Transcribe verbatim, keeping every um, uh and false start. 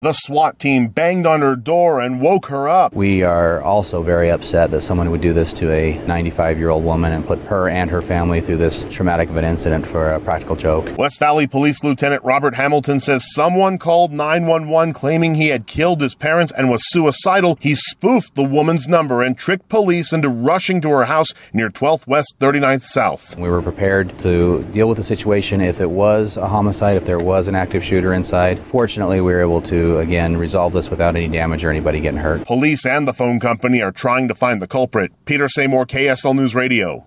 The SWAT team banged on her door and woke her up. We are also very upset that someone would do this to a ninety-five-year-old woman and put her and her family through this traumatic of an incident for a practical joke. West Valley Police Lieutenant Robert Hamilton says someone called nine one one claiming he had killed his parents and was suicidal. He spoofed the woman's number and tricked police into rushing to her house near twelfth West, thirty-ninth South. We were prepared to deal with the situation if it was a homicide, if there was an active shooter inside. Fortunately, we were able to, again, resolve this without any damage or anybody getting hurt. Police and the phone company are trying to find the culprit. Peter Seymour, K S L News Radio.